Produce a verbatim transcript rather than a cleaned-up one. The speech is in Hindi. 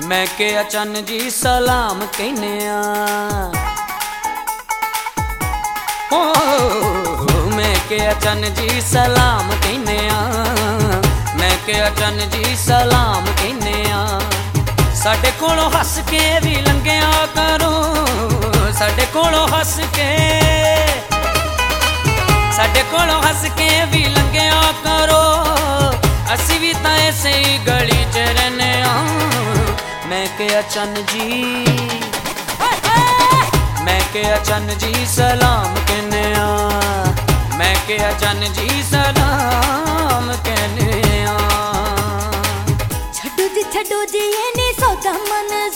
मैं के अचन जी सलाम कहने आ। हो मैं के अचन जी सलाम कहने आ। मैं के अचन जी सलाम कहने आ। साडे कोलों हस के भी लंघिया करो, साडे कोलों हस के साडे कोलों हस के भी लंघिया करो। असी भी तां ऐसे ही गली च रहने आ। मैं के अचन जी मैं के अचन जी सलाम कहने आ। मैं के अचन जी सलाम कहने आ। छड्डो जी छड्डो जी ये नी सौदा मन